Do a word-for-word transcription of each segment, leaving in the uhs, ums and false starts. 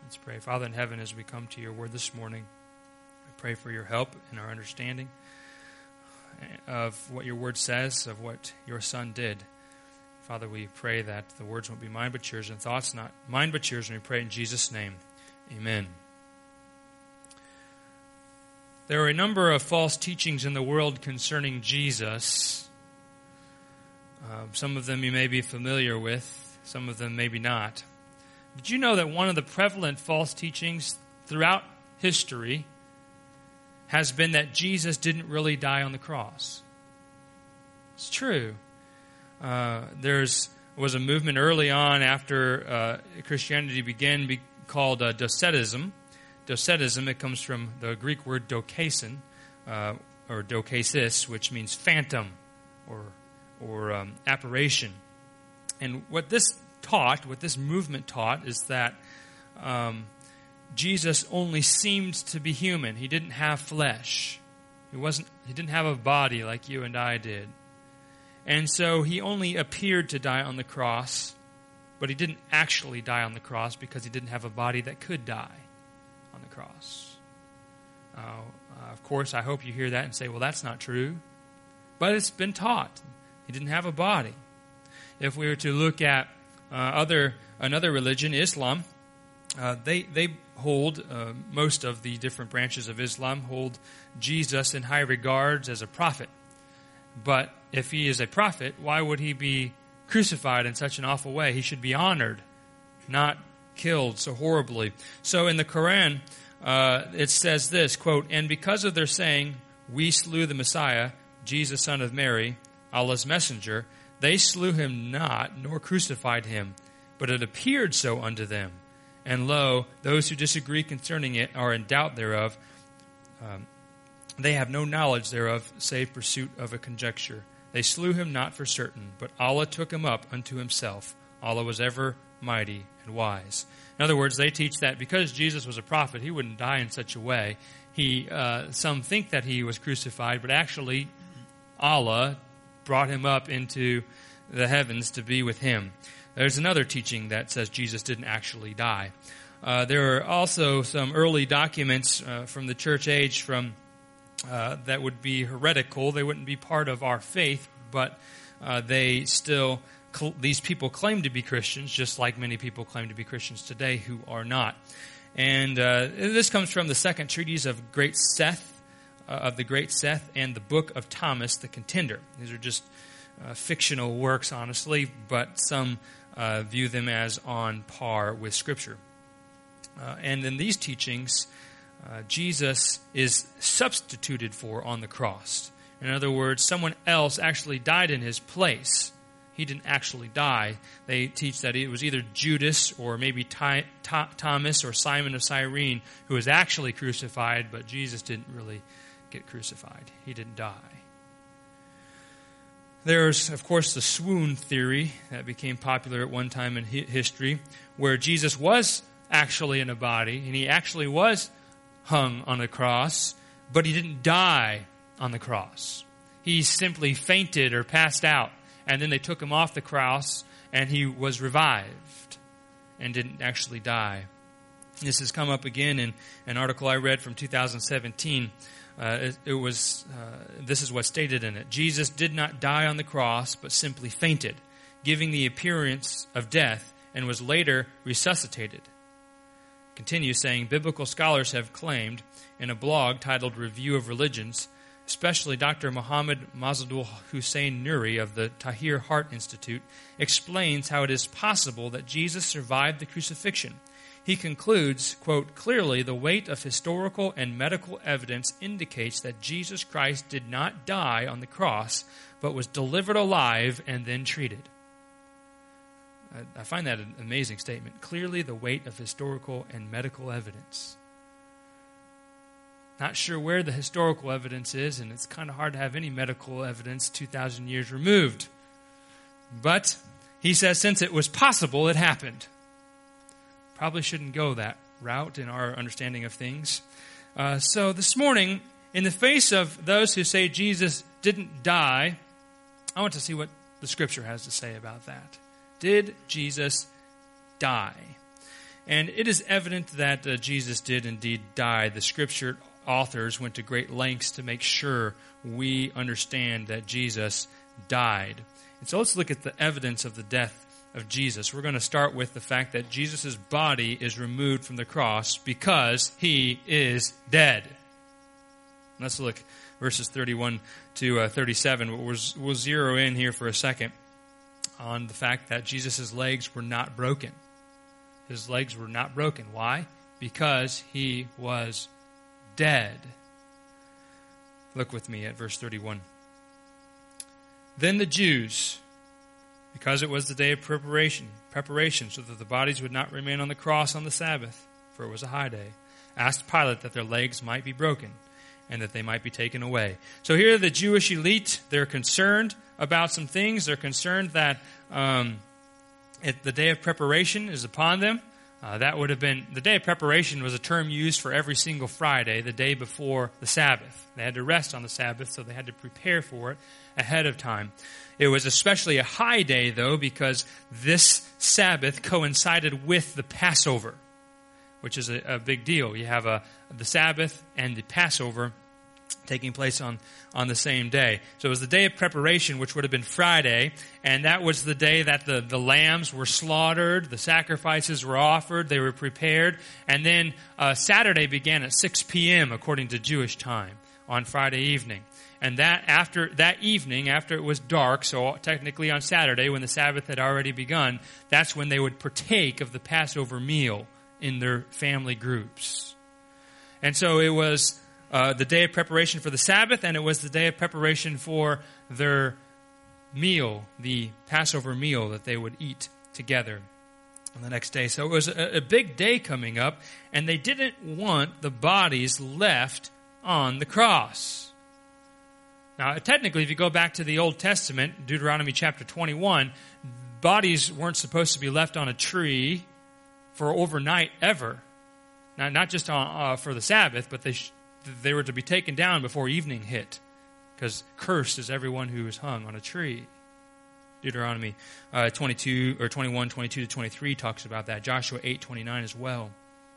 Let's pray. Father in heaven, as we come to your word this morning, I pray for your help in our understanding of what your word says, of what your Son did. Father, we pray that the words won't be mine but yours, and thoughts not mine but yours, and we pray in Jesus' name. Amen. There are a number of false teachings in the world concerning Jesus. Uh, some of them you may be familiar with, some of them maybe not. Did you know that one of the prevalent false teachings throughout history has been that Jesus didn't really die on the cross? It's true. Uh, there's was a movement early on after uh, Christianity began be called uh, Docetism. Docetism, it comes from the Greek word dokesin, uh, or dokesis, which means phantom or or um, apparition. And what this taught, what this movement taught, is that um, Jesus only seemed to be human. He didn't have flesh. He wasn't. He didn't have a body like you and I did. And so he only appeared to die on the cross, but he didn't actually die on the cross because he didn't have a body that could die on the cross. Uh, uh, of course, I hope you hear that and say, well, that's not true. But it's been taught. He didn't have a body. If we were to look at uh, other another religion, Islam, uh, they they hold, uh, most of the different branches of Islam hold Jesus in high regards as a prophet. But if he is a prophet, why would he be crucified in such an awful way? He should be honored, not killed so horribly. So in the Quran, uh, it says this, quote, "And because of their saying, 'We slew the Messiah, Jesus, son of Mary, Allah's messenger,' they slew him not, nor crucified him, but it appeared so unto them. And lo, those who disagree concerning it are in doubt thereof. Um, they have no knowledge thereof, save pursuit of a conjecture. They slew him not for certain, but Allah took him up unto himself. Allah was ever mighty and wise." In other words, they teach that because Jesus was a prophet, he wouldn't die in such a way. He, uh, some think that he was crucified, but actually Allah brought him up into the heavens to be with him. There's another teaching that says Jesus didn't actually die. Uh, there are also some early documents uh, from the church age from uh, that would be heretical. They wouldn't be part of our faith, but uh, they still, cl- these people claim to be Christians, just like many people claim to be Christians today who are not. And uh, this comes from the second treatise of Great Seth, uh, of the Great Seth, and the Book of Thomas the Contender. These are just uh, fictional works, honestly, but some uh, view them as on par with Scripture. Uh, and in these teachings, uh, Jesus is substituted for on the cross. In other words, someone else actually died in his place. He didn't actually die. They teach that it was either Judas or maybe Ty, Th- Thomas or Simon of Cyrene who was actually crucified, but Jesus didn't really get crucified. He didn't die. There's, of course, the swoon theory that became popular at one time in hi- history, where Jesus was actually in a body, and he actually was hung on a cross, but he didn't die on the cross. He simply fainted or passed out, and then they took him off the cross, and he was revived and didn't actually die. This has come up again in an article I read from two thousand seventeen. Uh, it, it was, uh, this is what's stated in it. Jesus did not die on the cross, but simply fainted, giving the appearance of death, and was later resuscitated. Continues saying, biblical scholars have claimed in a blog titled Review of Religions, especially Doctor Muhammad Mazadul Hussein Nuri of the Tahir Heart Institute, explains how it is possible that Jesus survived the crucifixion. He concludes, quote, "Clearly the weight of historical and medical evidence indicates that Jesus Christ did not die on the cross, but was delivered alive and then treated." I find that an amazing statement. Clearly the weight of historical and medical evidence. Not sure where the historical evidence is, and it's kind of hard to have any medical evidence two thousand years removed. But he says since it was possible, it happened. Probably shouldn't go that route in our understanding of things. Uh, so this morning, in the face of those who say Jesus didn't die, I want to see what the Scripture has to say about that. Did Jesus die? And it is evident that uh, Jesus did indeed die. The Scripture authors went to great lengths to make sure we understand that Jesus died. And so let's look at the evidence of the death of Jesus. We're going to start with the fact that Jesus' body is removed from the cross because he is dead. Let's look verses thirty-one to thirty-seven. We'll, we'll zero in here for a second on the fact that Jesus' legs were not broken. His legs were not broken. Why? Because he was dead. Look with me at verse thirty-one. Then the Jews, because it was the day of preparation, preparation, so that the bodies would not remain on the cross on the Sabbath, for it was a high day, asked Pilate that their legs might be broken and that they might be taken away. So here the Jewish elite, they're concerned about some things. They're concerned that um, it, the day of preparation is upon them. Uh, that would have been, the day of preparation was a term used for every single Friday, the day before the Sabbath. They had to rest on the Sabbath, so they had to prepare for it ahead of time. It was especially a high day, though, because this Sabbath coincided with the Passover, which is a, a big deal. You have a, the Sabbath and the Passover taking place on, on the same day. So it was the day of preparation, which would have been Friday, and that was the day that the, the lambs were slaughtered, the sacrifices were offered, they were prepared, and then uh, Saturday began at six p.m. according to Jewish time on Friday evening. And that after that evening, after it was dark, so technically on Saturday when the Sabbath had already begun, that's when they would partake of the Passover meal in their family groups. And so it was uh, the day of preparation for the Sabbath, and it was the day of preparation for their meal, the Passover meal that they would eat together on the next day. So it was a, a big day coming up, and they didn't want the bodies left on the cross. Now, technically, if you go back to the Old Testament, Deuteronomy chapter twenty-one, bodies weren't supposed to be left on a tree for overnight ever. Now, not just on, uh, for the Sabbath, but they sh- they were to be taken down before evening hit, because cursed is everyone who is hung on a tree. Deuteronomy uh, twenty-two or twenty-one, twenty-two to twenty-three talks about that. Joshua eight twenty-nine as well.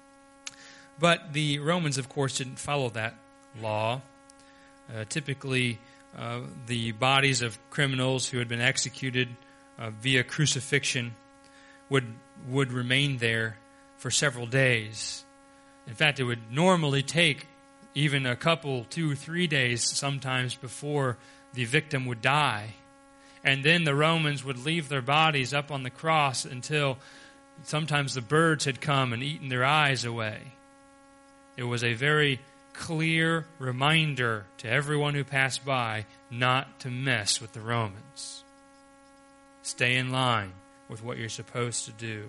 But the Romans, of course, didn't follow that law. Uh, typically, uh, the bodies of criminals who had been executed uh, via crucifixion would would remain there for several days. In fact, it would normally take even a couple, two, three days sometimes before the victim would die. And then the Romans would leave their bodies up on the cross until sometimes the birds had come and eaten their eyes away. It was a very clear reminder to everyone who passed by not to mess with the Romans. Stay in line with what you're supposed to do.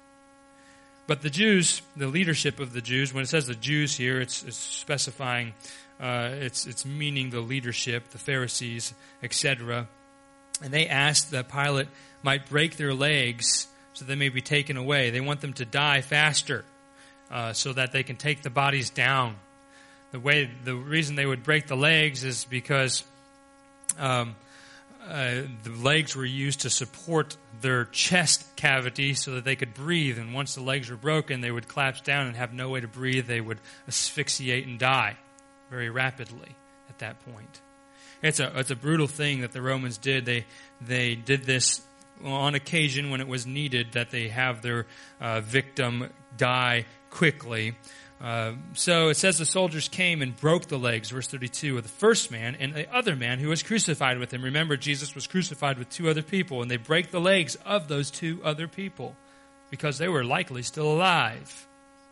But the Jews, the leadership of the Jews, when it says the Jews here, it's, it's specifying, uh, it's, it's meaning the leadership, the Pharisees, et cetera. And they asked that Pilate might break their legs so they may be taken away. They want them to die faster uh, so that they can take the bodies down. The way, the reason they would break the legs is because um, uh, the legs were used to support their chest cavity so that they could breathe. And once the legs were broken, they would collapse down and have no way to breathe. They would asphyxiate and die very rapidly at that point. It's a it's a brutal thing that the Romans did. They they did this on occasion when it was needed that they have their uh, victim die quickly. Uh, so it says the soldiers came and broke the legs, verse thirty-two, of the first man and the other man who was crucified with him. Remember, Jesus was crucified with two other people, and they break the legs of those two other people because they were likely still alive.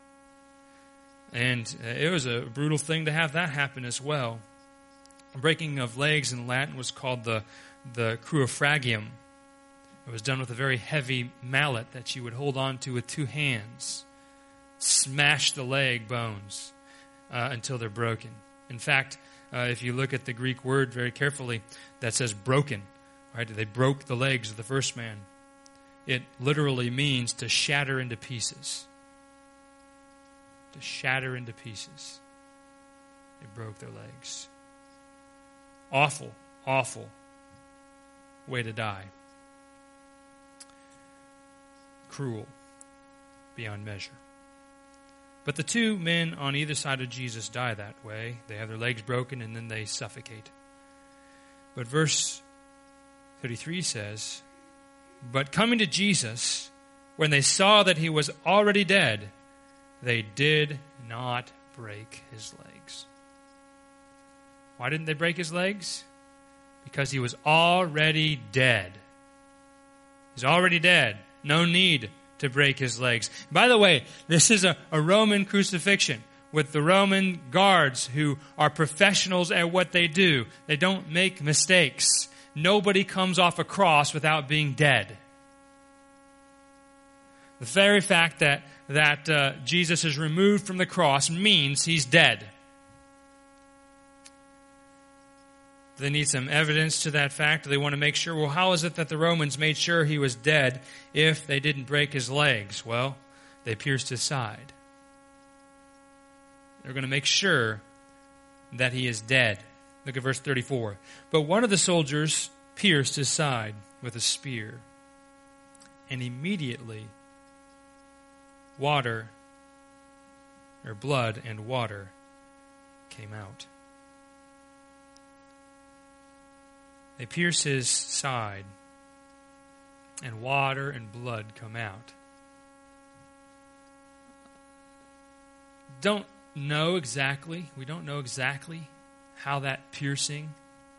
And uh, it was a brutal thing to have that happen as well. Breaking of legs in Latin was called the, the crucifragium. It was done with a very heavy mallet that you would hold on to with two hands. Smash the leg bones uh, until they're broken. In fact, uh, if you look at the Greek word very carefully, that says broken. Right? They broke the legs of the first man. It literally means to shatter into pieces. To shatter into pieces. They broke their legs. Awful, awful way to die. Cruel beyond measure. But the two men on either side of Jesus die that way. They have their legs broken and then they suffocate. But verse thirty-three says, "But coming to Jesus, when they saw that he was already dead, they did not break his legs." Why didn't they break his legs? Because he was already dead. He's already dead. No need to break his legs. By the way, this is a, a Roman crucifixion with the Roman guards who are professionals at what they do. They don't make mistakes. Nobody comes off a cross without being dead. The very fact that, that uh, Jesus is removed from the cross means he's dead. They need some evidence to that fact. They want to make sure, well, how is it that the Romans made sure he was dead if they didn't break his legs? Well, they pierced his side. They're going to make sure that he is dead. Look at verse thirty-four. "But one of the soldiers pierced his side with a spear, and immediately water, or blood and water, came out." They pierce his side, and water and blood come out. Don't know exactly, we don't know exactly how that piercing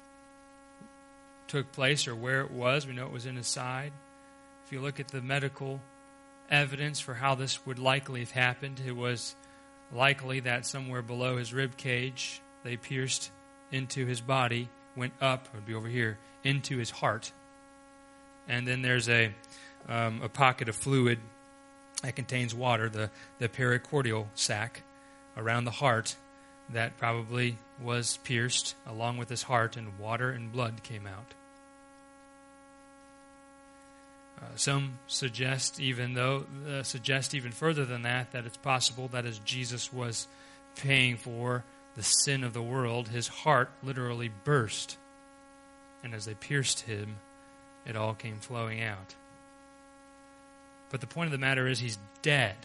took place or where it was. We know it was in his side. If you look at the medical evidence for how this would likely have happened, it was likely that somewhere below his rib cage, they pierced into his body, went up, it would be over here, into his heart. And then there's a um, a pocket of fluid that contains water, the, the pericardial sac around the heart that probably was pierced along with his heart, and water and blood came out. Uh, some suggest, even though uh, suggest even further than that, that it's possible that as Jesus was paying for the sin of the world, his heart literally burst. And as they pierced him, it all came flowing out. But the point of the matter is he's dead.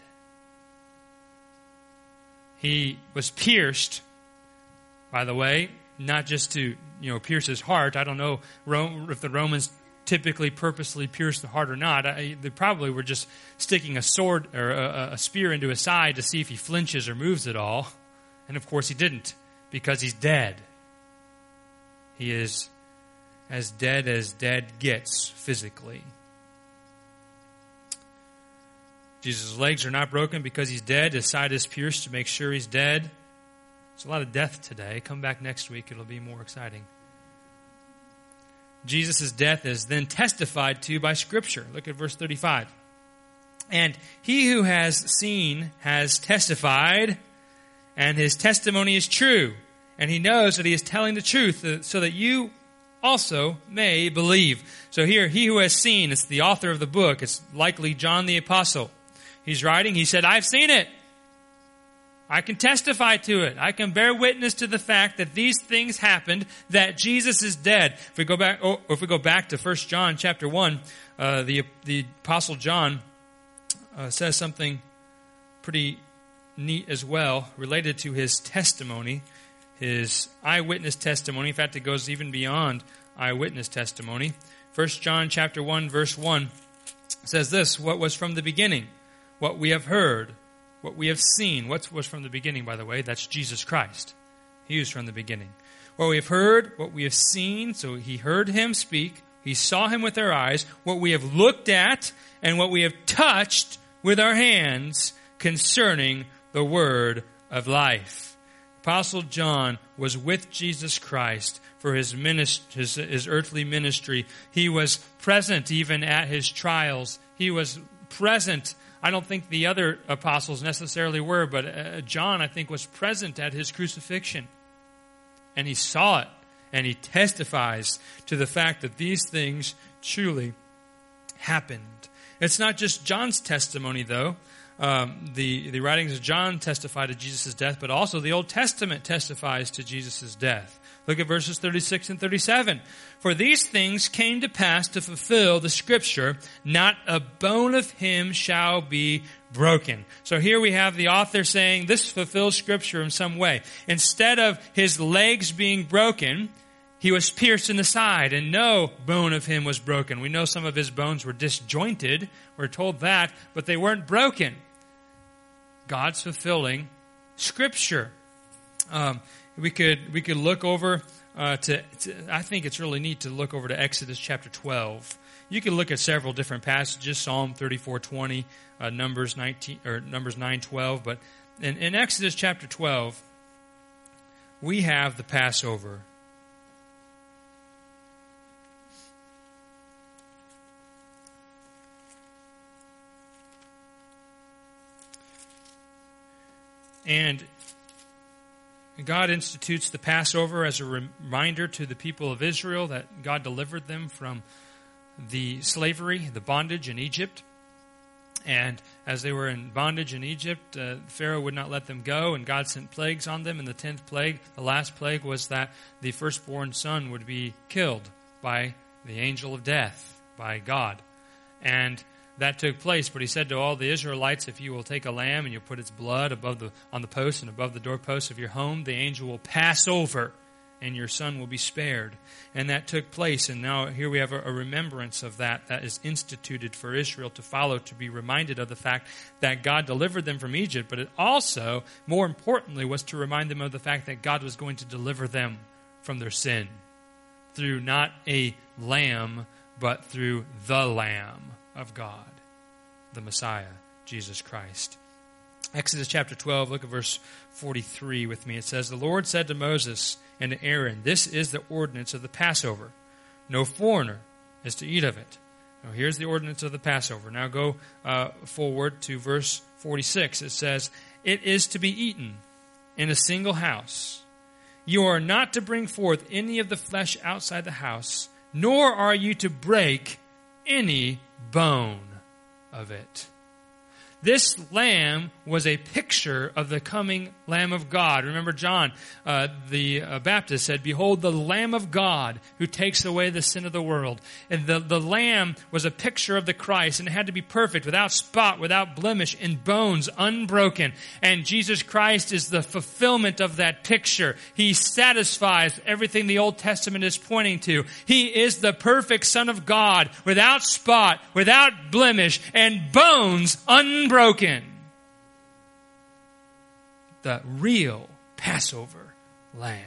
He was pierced, by the way, not just to, you know, pierce his heart. I don't know if the Romans typically purposely pierced the heart or not. I, they probably were just sticking a sword or a, a spear into his side to see if he flinches or moves at all. And of course he didn't, because he's dead. He is as dead as dead gets physically. Jesus' legs are not broken because he's dead. His side is pierced to make sure he's dead. There's a lot of death today. Come back next week. It'll be more exciting. Jesus' death is then testified to by Scripture. Look at verse thirty-five. "And he who has seen has testified, and his testimony is true. And he knows that he is telling the truth, so that you also may believe." So here, he who has seen, it's the author of the book. It's likely John the Apostle. He's writing, he said, "I've seen it. I can testify to it. I can bear witness to the fact that these things happened, that Jesus is dead." If we go back, or if we go back to First John chapter one, uh, the the Apostle John uh, says something pretty neat as well, related to his testimony, his eyewitness testimony. In fact, it goes even beyond eyewitness testimony. First John chapter one, verse one says this: "What was from the beginning, what we have heard, what we have seen." What was from the beginning, by the way? That's Jesus Christ. He was from the beginning. "What we have heard, what we have seen," so he heard him speak, he saw him with our eyes, "what we have looked at, and what we have touched with our hands concerning the word of life." Apostle John was with Jesus Christ for his, minist- his, his earthly ministry. He was present even at his trials. He was present. I don't think the other apostles necessarily were, but uh, John, I think, was present at his crucifixion. And he saw it, and he testifies to the fact that these things truly happened. It's not just John's testimony, though. Um, the, the writings of John testify to Jesus' death, but also the Old Testament testifies to Jesus' death. Look at verses thirty-six and thirty-seven. "For these things came to pass to fulfill the Scripture, not a bone of him shall be broken. So here we have the author saying this fulfills Scripture in some way. Instead of his legs being broken, he was pierced in the side, and no bone of him was broken. We know some of his bones were disjointed. We're told that, but they weren't broken. God's fulfilling Scripture. Um, we could we could look over uh, to, to. I think it's really neat to look over to Exodus chapter twelve. You can look at several different passages: Psalm thirty-four twenty, uh, Numbers nineteen or Numbers nine twelve. But in, in Exodus chapter twelve, we have the Passover. And God institutes the Passover as a reminder to the people of Israel that God delivered them from the slavery, the bondage in Egypt. And as they were in bondage in Egypt, uh, Pharaoh would not let them go, and God sent plagues on them. And the tenth plague, the last plague, was that the firstborn son would be killed by the angel of death, by God. And that took place, but he said to all the Israelites, if you will take a lamb and you'll put its blood above the on the post and above the doorposts of your home, the angel will pass over and your son will be spared. And that took place, and now here we have a, a remembrance of that that is instituted for Israel to follow, to be reminded of the fact that God delivered them from Egypt, but it also, more importantly, was to remind them of the fact that God was going to deliver them from their sin through not a lamb, but through the Lamb of God, the Messiah, Jesus Christ. Exodus chapter twelve, look at verse forty-three with me. It says, "The Lord said to Moses and to Aaron, this is the ordinance of the Passover. No foreigner is to eat of it." Now here's the ordinance of the Passover. Now go uh, forward to verse forty-six. It says, "It is to be eaten in a single house. You are not to bring forth any of the flesh outside the house, nor are you to break any bone of it." This lamb was a picture of the coming Lamb of God. Remember John, uh, the uh, Baptist said, "Behold the Lamb of God who takes away the sin of the world." And the, the lamb was a picture of the Christ, and it had to be perfect, without spot, without blemish, and bones unbroken. And Jesus Christ is the fulfillment of that picture. He satisfies everything the Old Testament is pointing to. He is the perfect Son of God, without spot, without blemish, and bones unbroken. Broken. The real Passover lamb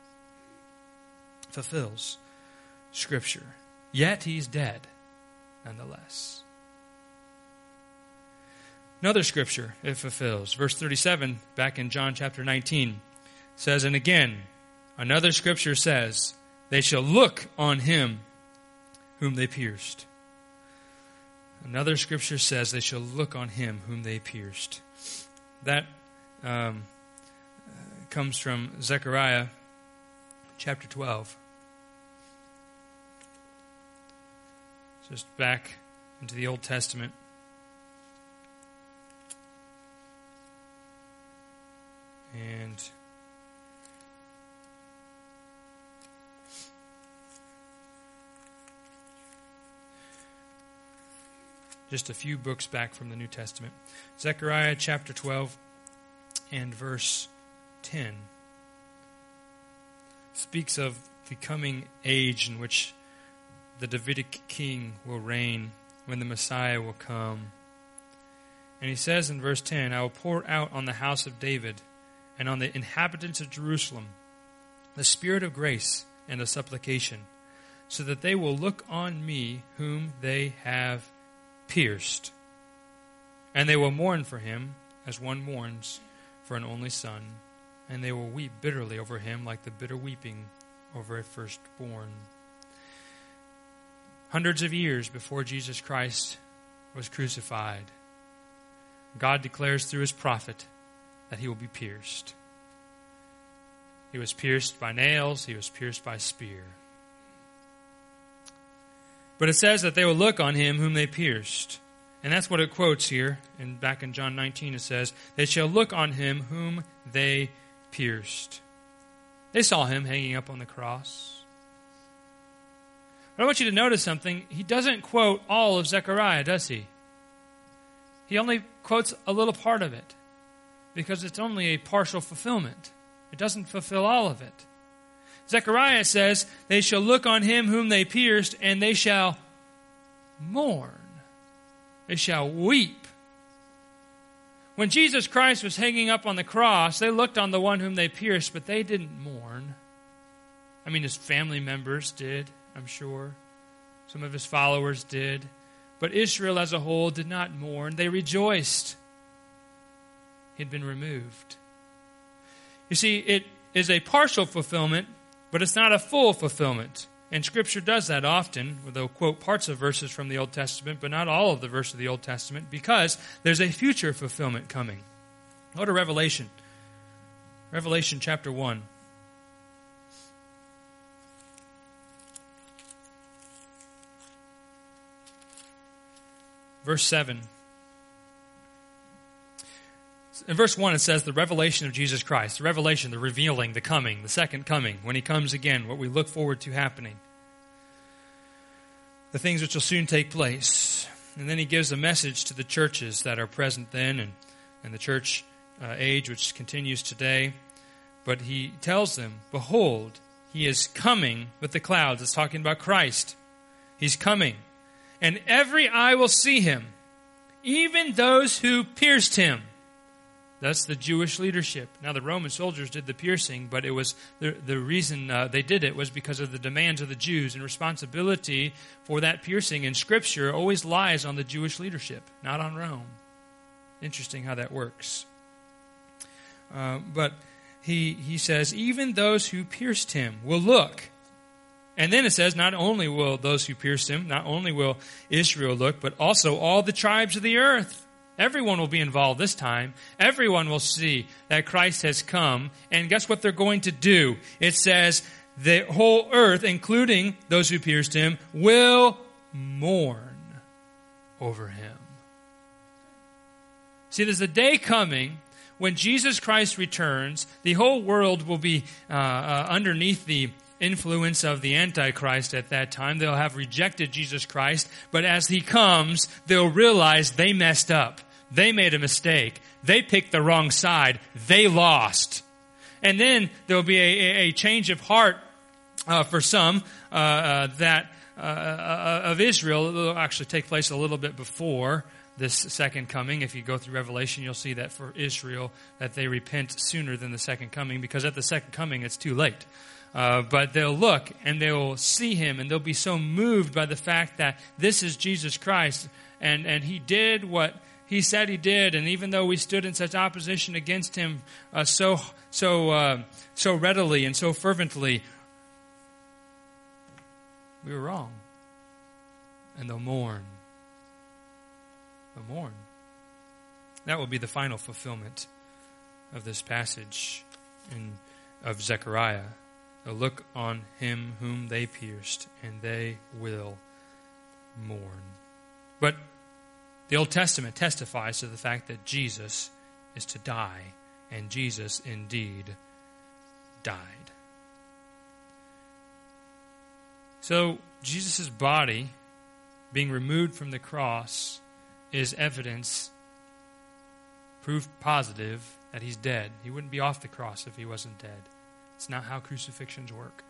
fulfills Scripture. Yet he's dead, nonetheless. Another Scripture it fulfills. Verse thirty-seven, back in John chapter nineteen, says, "And again, another Scripture says, they shall look on him whom they pierced." Another Scripture says they shall look on him whom they pierced. That um, comes from Zechariah chapter twelve. Just back into the Old Testament. And just a few books back from the New Testament. Zechariah chapter twelve and verse ten speaks of the coming age in which the Davidic king will reign, when the Messiah will come. And he says in verse ten, "I will pour out on the house of David and on the inhabitants of Jerusalem the spirit of grace and of supplication, so that they will look on me whom they have pierced. And they will mourn for him as one mourns for an only son, and they will weep bitterly over him like the bitter weeping over a firstborn." Hundreds of years before Jesus Christ was crucified, God declares through his prophet that he will be pierced. He was pierced by nails, he was pierced by spear. But it says that they will look on him whom they pierced. And that's what it quotes here. And back in John nineteen it says, "They shall look on him whom they pierced." They saw him hanging up on the cross. But I want you to notice something. He doesn't quote all of Zechariah, does he? he only quotes a little part of it because it's only a partial fulfillment. It doesn't fulfill all of it. Zechariah says, they shall look on him whom they pierced, and they shall mourn. They shall weep. When Jesus Christ was hanging up on the cross, they looked on the one whom they pierced, but they didn't mourn. I mean, his family members did, I'm sure. Some of his followers did. But Israel as a whole did not mourn. They rejoiced. He had been removed. You see, it is a partial fulfillment, but it's not a full fulfillment. And Scripture does that often. They'll quote parts of verses from the Old Testament, but not all of the verses of the Old Testament, because there's a future fulfillment coming. Go to Revelation. Revelation chapter one. Verse seven. In verse one it says the revelation of Jesus Christ. The revelation, the revealing, the coming, the second coming. When he comes again, what we look forward to happening. The things which will soon take place. And then he gives a message to the churches that are present then and, and the church uh, age which continues today. But he tells them, behold, he is coming with the clouds. It's talking about Christ. He's coming. And every eye will see him, even those who pierced him. That's the Jewish leadership. Now, the Roman soldiers did the piercing, but it was the, the reason uh, they did it was because of the demands of the Jews, and responsibility for that piercing in Scripture always lies on the Jewish leadership, not on Rome. Interesting how that works. Uh, but he he says, even those who pierced him will look. And then it says, not only will those who pierced him, not only will Israel look, but also all the tribes of the earth. Everyone will be involved this time. Everyone will see that Christ has come. And guess what they're going to do? It says, the whole earth, including those who pierced him, will mourn over him. See, there's a day coming when Jesus Christ returns. The whole world will be uh, uh, underneath the influence of the Antichrist at that time. They'll have rejected Jesus Christ, but as he comes, they'll realize they messed up. They made a mistake. They picked the wrong side. They lost. And then there'll be a, a change of heart uh, for some uh, uh, that uh, uh, of Israel. It'll actually take place a little bit before this second coming. If you go through Revelation, you'll see that for Israel, that they repent sooner than the second coming, because at the second coming, it's too late. Uh, but they'll look and they'll see him, and they'll be so moved by the fact that this is Jesus Christ, and, and he did what he said he did. And even though we stood in such opposition against him uh, so so uh, so readily and so fervently, we were wrong. And they'll mourn. They'll mourn. That will be the final fulfillment of this passage in, of Zechariah. They'll look on him whom they pierced, and they will mourn. But the Old Testament testifies to the fact that Jesus is to die, and Jesus indeed died. So Jesus' body being removed from the cross is evidence, proof positive, that he's dead. He wouldn't be off the cross if he wasn't dead. It's not how crucifixions work.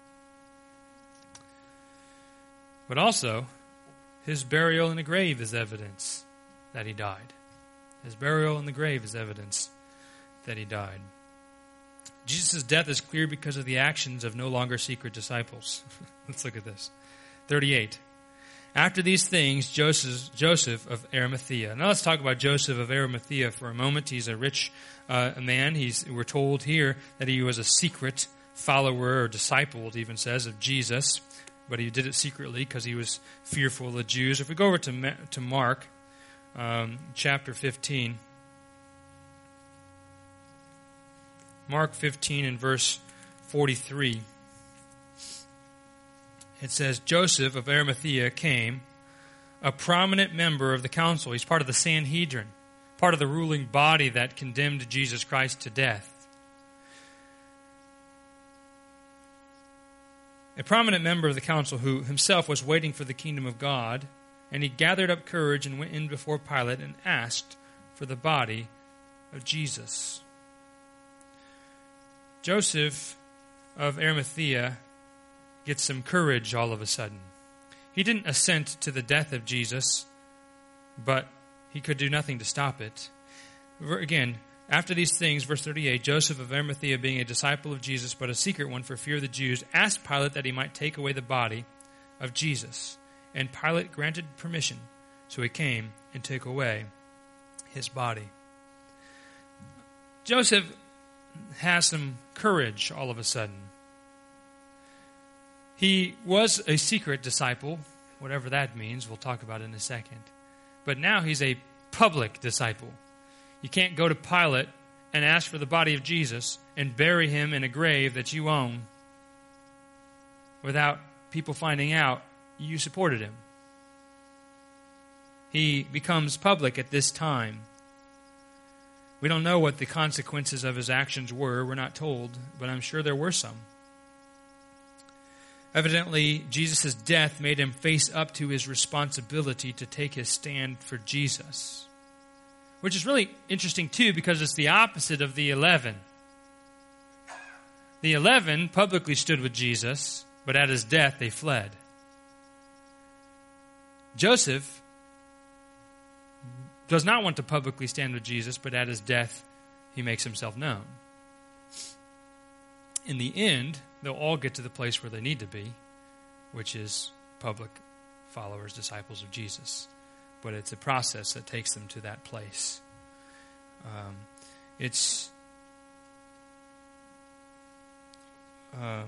But also, his burial in the grave is evidence that he died. His burial in the grave is evidence that he died. Jesus' death is clear because of the actions of no longer secret disciples. Let's look at this. thirty-eight. After these things, Joseph, Joseph of Arimathea. Now let's talk about Joseph of Arimathea for a moment. He's a rich uh, man. He's, we're told here that he was a secret follower or disciple, it even says, of Jesus. But he did it secretly because he was fearful of the Jews. If we go over to, to Mark um, chapter fifteen. Mark fifteen and verse forty-three. It says, Joseph of Arimathea came, a prominent member of the council. He's part of the Sanhedrin, part of the ruling body that condemned Jesus Christ to death. A prominent member of the council who himself was waiting for the kingdom of God And he gathered up courage and went in before Pilate and asked for the body of Jesus. Joseph of Arimathea gets some courage all of a sudden. He didn't assent to the death of Jesus, but he could do nothing to stop it. Again, after these things, verse thirty-eight, Joseph of Arimathea, being a disciple of Jesus, but a secret one for fear of the Jews, asked Pilate that he might take away the body of Jesus. And Pilate granted permission, so he came and took away his body. Joseph has some courage all of a sudden. He was a secret disciple, whatever that means. We'll talk about it in a second. But now he's a public disciple. You can't go to Pilate and ask for the body of Jesus and bury him in a grave that you own without people finding out you supported him. He becomes public at this time. We don't know what the consequences of his actions were. We're not told, but I'm sure there were some. Evidently, Jesus' death made him face up to his responsibility to take his stand for Jesus. Which is really interesting, too, because it's the opposite of the eleven. The eleven publicly stood with Jesus, but at his death they fled. Joseph does not want to publicly stand with Jesus, but at his death he makes himself known. In the end, they'll all get to the place where they need to be, which is public followers, disciples of Jesus. But it's a process that takes them to that place. Um, it's uh,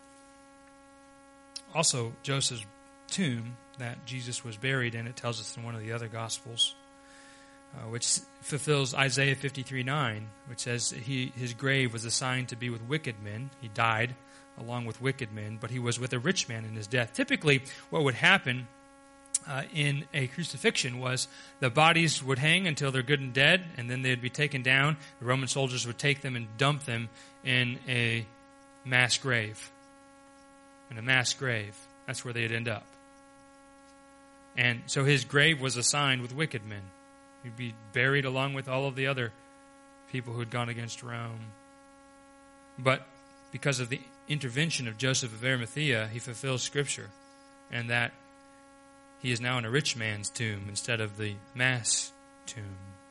also Joseph's tomb that Jesus was buried in. It tells us in one of the other Gospels, uh, which fulfills Isaiah fifty-three nine, which says he his grave was assigned to be with wicked men. He died along with wicked men, but he was with a rich man in his death. Typically, what would happen uh, in a crucifixion was the bodies would hang until they're good and dead, and then they'd be taken down. The Roman soldiers would take them and dump them in a mass grave. In a mass grave. That's where they'd end up. And so his grave was assigned with wicked men. He'd be buried along with all of the other people who had gone against Rome. But because of the intervention of Joseph of Arimathea, he fulfills Scripture, and that he is now in a rich man's tomb instead of the mass tomb.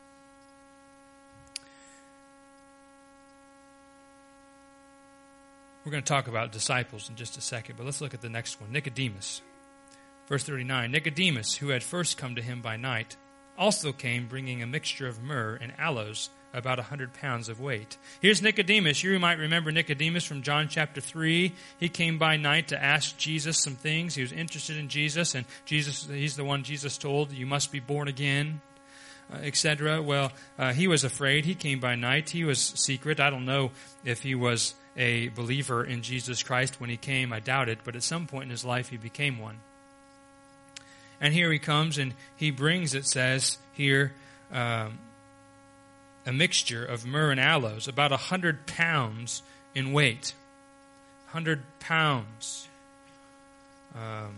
We're going to talk about disciples in just a second, but let's look at the next one, Nicodemus. Verse thirty-nine, Nicodemus, who had first come to him by night, also came bringing a mixture of myrrh and aloes, about a hundred pounds of weight. Here's Nicodemus. You might remember Nicodemus from John chapter three. He came by night to ask Jesus some things. He was interested in Jesus, and Jesus, he's the one Jesus told, you must be born again, uh, et cetera. Well, uh, he was afraid. He came by night. He was secret. I don't know if he was a believer in Jesus Christ when he came. I doubt it, but at some point in his life he became one. And here he comes, and he brings, it says here, um, a mixture of myrrh and aloes, about a hundred pounds in weight. Hundred pounds. Um,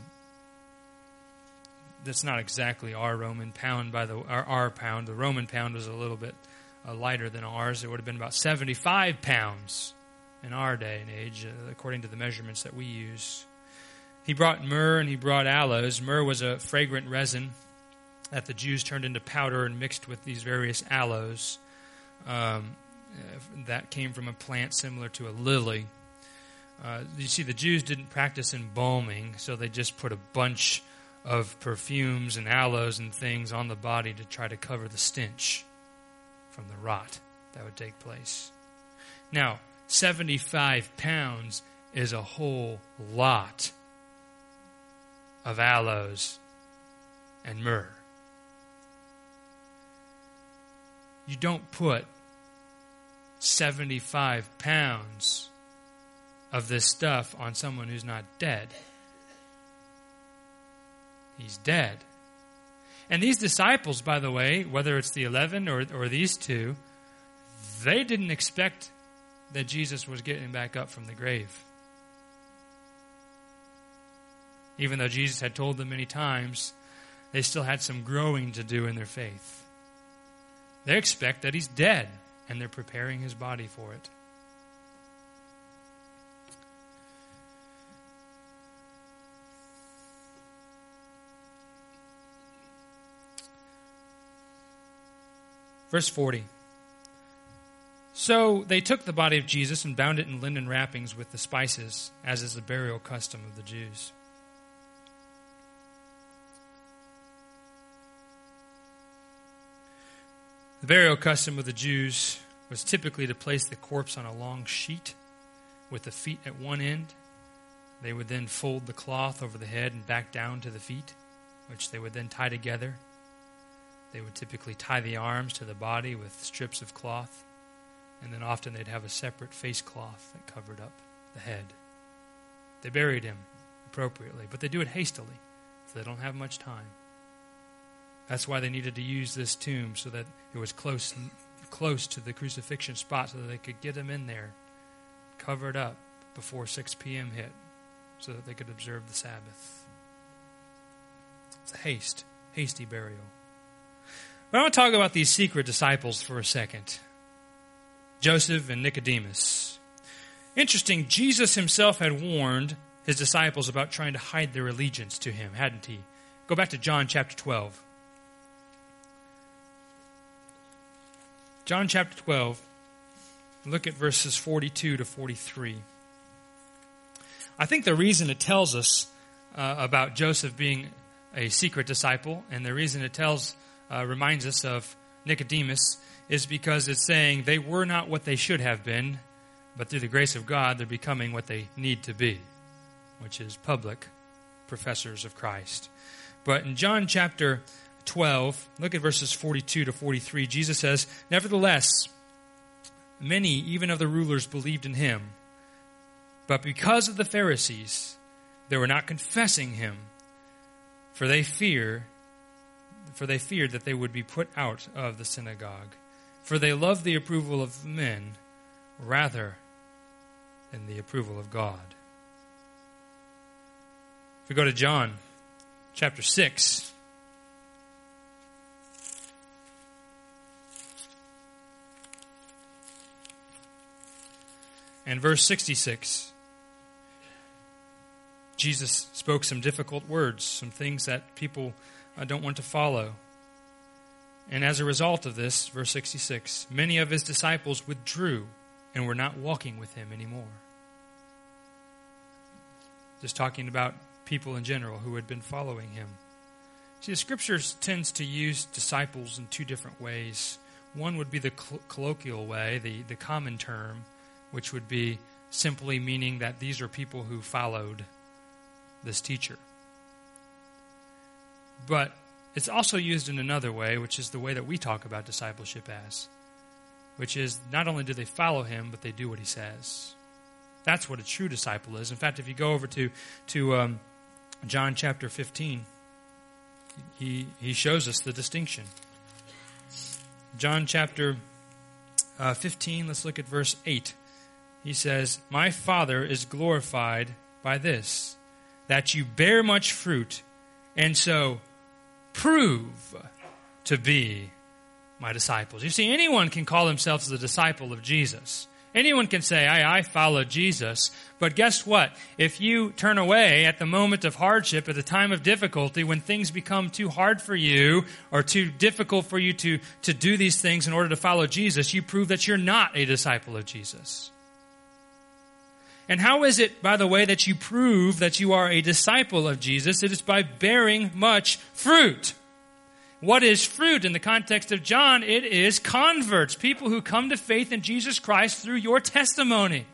that's not exactly our Roman pound, by the our, our pound. The Roman pound was a little bit uh, lighter than ours. It would have been about seventy-five pounds in our day and age, uh, according to the measurements that we use. He brought myrrh and he brought aloes. Myrrh was a fragrant resin that the Jews turned into powder and mixed with these various aloes. Um, that came from a plant similar to a lily. Uh, you see, the Jews didn't practice embalming, so they just put a bunch of perfumes and aloes and things on the body to try to cover the stench from the rot that would take place. Now, seventy-five pounds is a whole lot of aloes and myrrh. You don't put seventy-five pounds of this stuff on someone who's not dead. He's dead. And these disciples, by the way, whether it's the eleven or, or these two, they didn't expect that Jesus was getting back up from the grave. Even though Jesus had told them many times they still had some growing to do in their faith. They expect that he's dead, and they're preparing his body for it. Verse forty. So they took the body of Jesus and bound it in linen wrappings with the spices, as is the burial custom of the Jews. The burial custom of the Jews was typically to place the corpse on a long sheet with the feet at one end. They would then fold the cloth over the head and back down to the feet, which they would then tie together. They would typically tie the arms to the body with strips of cloth, and then often they'd have a separate face cloth that covered up the head. They buried him appropriately, but they do it hastily, so they don't have much time. That's why they needed to use this tomb, so that it was close close to the crucifixion spot, so that they could get him in there, covered up before six p.m. hit, so that they could observe the Sabbath. It's a haste, hasty burial. But I want to talk about these secret disciples for a second. Joseph and Nicodemus. Interesting, Jesus himself had warned his disciples about trying to hide their allegiance to him, hadn't he? Go back to John chapter twelve. John chapter twelve, look at verses forty-two to forty-three. I think the reason it tells us uh, about Joseph being a secret disciple, and the reason it tells uh, reminds us of Nicodemus, is because it's saying they were not what they should have been, but through the grace of God, they're becoming what they need to be, which is public professors of Christ. But in John chapter twelve, look at verses forty-two to forty-three. Jesus says, "Nevertheless, many, even of the rulers, believed in him. But because of the Pharisees, they were not confessing him, for they fear, for they feared that they would be put out of the synagogue. For they loved the approval of men rather than the approval of God." If we go to John chapter six, and verse sixty-six, Jesus spoke some difficult words, some things that people uh, don't want to follow. And as a result of this, verse sixty-six, many of his disciples withdrew and were not walking with him anymore. Just talking about people in general who had been following him. See, the Scriptures tends to use disciples in two different ways. One would be the colloquial way, the, the common term, which would be simply meaning that these are people who followed this teacher. But it's also used in another way, which is the way that we talk about discipleship as, which is not only do they follow him, but they do what he says. That's what a true disciple is. In fact, if you go over to to um, John chapter fifteen, he he shows us the distinction. John chapter uh, fifteen, let's look at verse eight. He says, "My Father is glorified by this, that you bear much fruit, and so prove to be my disciples." You see, anyone can call themselves the disciple of Jesus. Anyone can say, I, I follow Jesus. But guess what? If you turn away at the moment of hardship, at the time of difficulty, when things become too hard for you or too difficult for you to, to do these things in order to follow Jesus, you prove that you're not a disciple of Jesus. And how is it, by the way, that you prove that you are a disciple of Jesus? It is by bearing much fruit. What is fruit in the context of John? It is converts, people who come to faith in Jesus Christ through your testimony.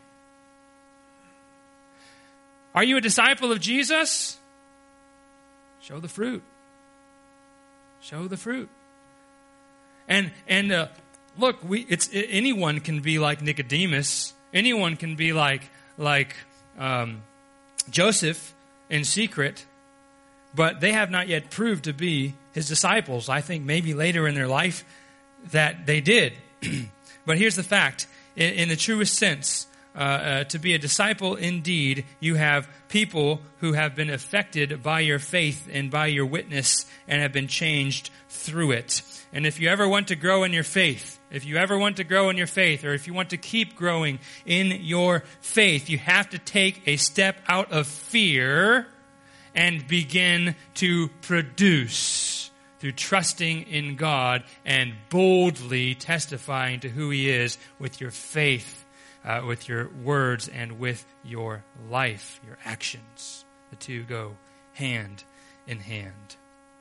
Are you a disciple of Jesus? Show the fruit. Show the fruit. And and uh, look, we it's anyone can be like Nicodemus. Anyone can be like like um, Joseph in secret, but they have not yet proved to be his disciples. I think maybe later in their life that they did. But here's the fact. In, in the truest sense, uh, uh, to be a disciple indeed, you have people who have been affected by your faith and by your witness and have been changed through it. And if you ever want to grow in your faith, if you ever want to grow in your faith, or if you want to keep growing in your faith, you have to take a step out of fear and begin to produce through trusting in God and boldly testifying to who He is with your faith, uh, with your words, and with your life, your actions. The two go hand in hand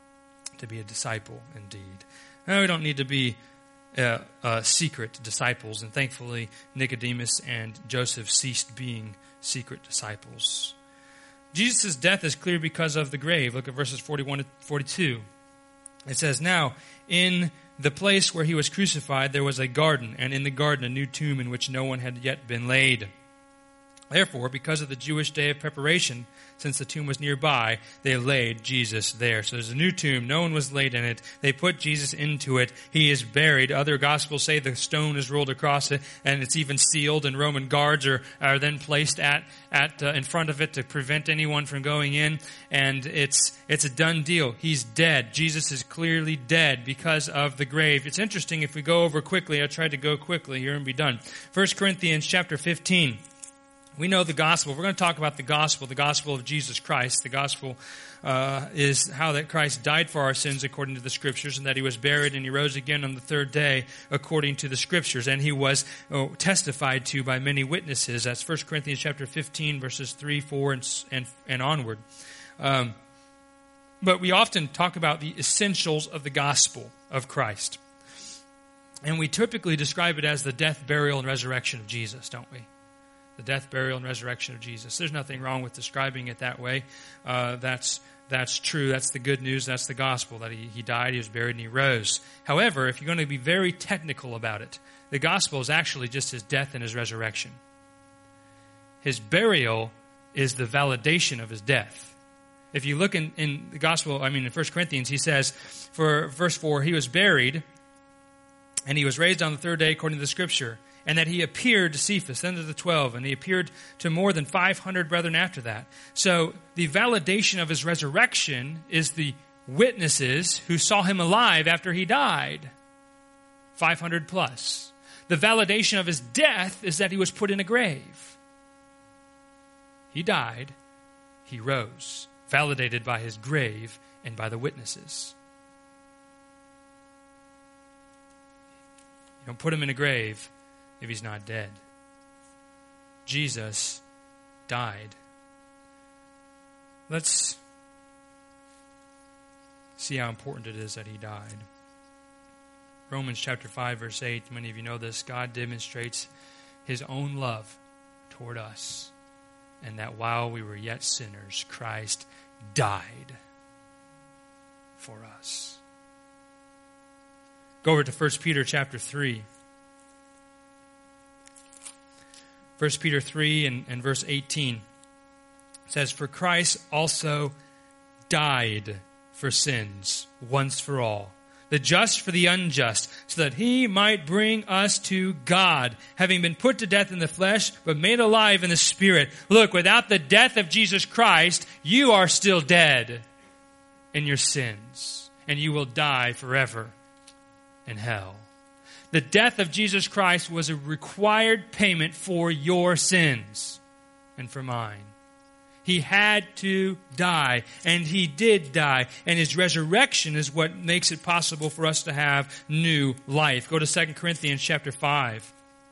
to be a disciple indeed. Now, we don't need to be uh, uh, secret disciples, and thankfully Nicodemus and Joseph ceased being secret disciples. Jesus' death is clear because of the grave. Look at verses forty-one to forty-two. It says, "Now, in the place where He was crucified, there was a garden, and in the garden a new tomb in which no one had yet been laid. Therefore, because of the Jewish day of preparation, since the tomb was nearby, they laid Jesus there." So there's a new tomb. No one was laid in it. They put Jesus into it. He is buried. Other Gospels say the stone is rolled across it, and it's even sealed, and Roman guards are, are then placed at, at uh, in front of it to prevent anyone from going in. And it's it's a done deal. He's dead. Jesus is clearly dead because of the grave. It's interesting if we go over quickly. I tried to go quickly here and be done. First Corinthians chapter fifteen. We know the gospel. We're going to talk about the gospel, the gospel of Jesus Christ. The gospel uh, is how that Christ died for our sins according to the Scriptures, and that He was buried and He rose again on the third day according to the Scriptures. And He was oh, testified to by many witnesses. That's First Corinthians chapter fifteen, verses three, four, and, and, and onward. Um, but we often talk about the essentials of the gospel of Christ. And we typically describe it as the death, burial, and resurrection of Jesus, don't we? The death, burial, and resurrection of Jesus. There's nothing wrong with describing it that way. Uh, that's that's true. That's the good news. That's the gospel, that he, he died, He was buried, and He rose. However, if you're going to be very technical about it, the gospel is actually just His death and His resurrection. His burial is the validation of His death. If you look in, in the gospel, I mean in First Corinthians, he says, for verse four, He was buried, and He was raised on the third day according to the Scripture. And that He appeared to Cephas, then to the twelve, and He appeared to more than five hundred brethren after that. So the validation of His resurrection is the witnesses who saw Him alive after He died. five hundred plus. The validation of His death is that He was put in a grave. He died, He rose, validated by His grave and by the witnesses. You don't put Him in a grave if He's not dead. Jesus died. Let's see how important it is that He died. Romans chapter five, verse eight, many of you know this. God demonstrates His own love toward us, and that while we were yet sinners, Christ died for us. Go over to First Peter chapter three. First Peter three and, and verse eighteen says, "For Christ also died for sins once for all, the just for the unjust, so that He might bring us to God, having been put to death in the flesh, but made alive in the Spirit." Look, without the death of Jesus Christ, you are still dead in your sins, and you will die forever in hell. The death of Jesus Christ was a required payment for your sins and for mine. He had to die, and He did die. And His resurrection is what makes it possible for us to have new life. Go to Second Corinthians chapter five.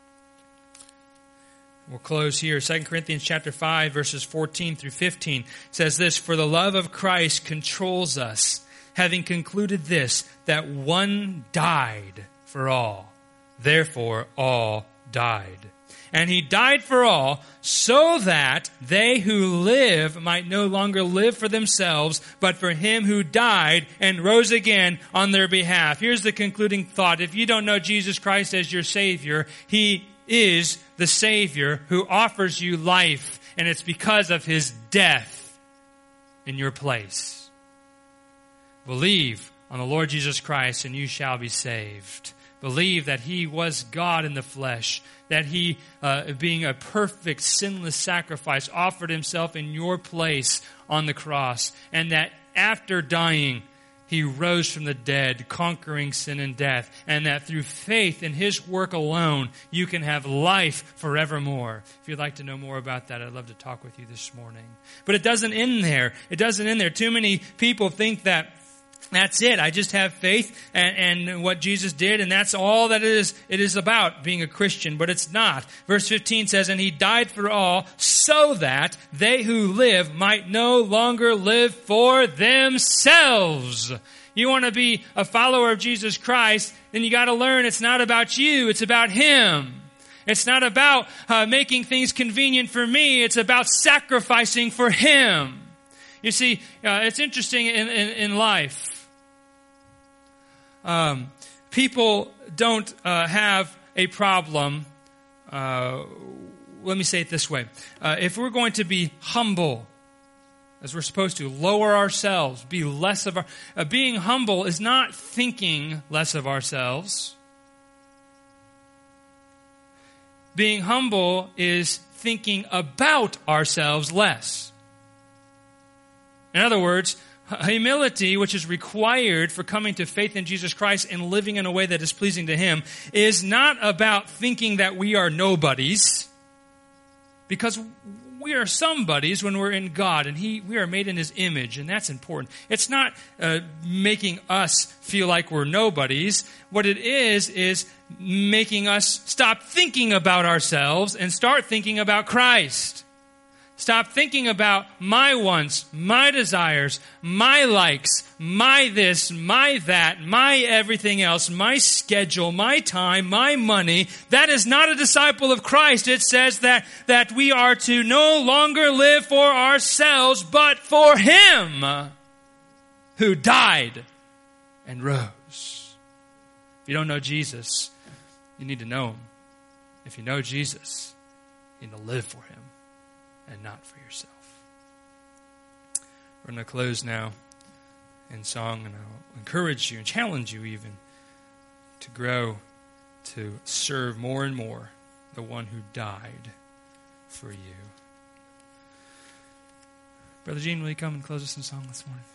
We'll close here. Second Corinthians chapter five, verses fourteen through fifteen. It says this, "For the love of Christ controls us, having concluded this, that one died for all. Therefore, all died. And He died for all, so that they who live might no longer live for themselves, but for Him who died and rose again on their behalf." Here's the concluding thought. If you don't know Jesus Christ as your Savior, He is the Savior who offers you life, and it's because of His death in your place. Believe on the Lord Jesus Christ, and you shall be saved. believe that he was God in the flesh, that he, uh, being a perfect, sinless sacrifice, offered himself in your place on the cross, and that after dying, he rose from the dead, conquering sin and death, and that through faith in his work alone, you can have life forevermore. If you'd like to know more about that, I'd love to talk with you this morning. But it doesn't end there. It doesn't end there. Too many people think that that's it. I just have faith and, and what Jesus did, and that's all that it is, it is about, being a Christian. But it's not. Verse fifteen says, and he died for all so that they who live might no longer live for themselves. You want to be a follower of Jesus Christ, then you got to learn it's not about you, it's about him. It's not about uh, making things convenient for me, it's about sacrificing for him. You see, uh, it's interesting in, in, in life. Um, people don't uh, have a problem. Uh, let me say it this way. Uh, if we're going to be humble, as we're supposed to, lower ourselves, be less of our... Uh, being humble is not thinking less of ourselves. Being humble is thinking about ourselves less. In other words, humility, which is required for coming to faith in Jesus Christ and living in a way that is pleasing to him, is not about thinking that we are nobodies, because we are somebodies when we're in God, and he, we are made in his image, and that's important. It's not uh, making us feel like we're nobodies. What it is, is making us stop thinking about ourselves and start thinking about Christ. Stop thinking about my wants, my desires, my likes, my this, my that, my everything else, my schedule, my time, my money. That is not a disciple of Christ. It says that, that we are to no longer live for ourselves, but for him who died and rose. If you don't know Jesus, you need to know him. If you know Jesus, you need to live for him and not for yourself. We're going to close now in song, and I'll encourage you and challenge you even to grow to serve more and more the one who died for you. Brother Gene, will you come and close us in song this morning?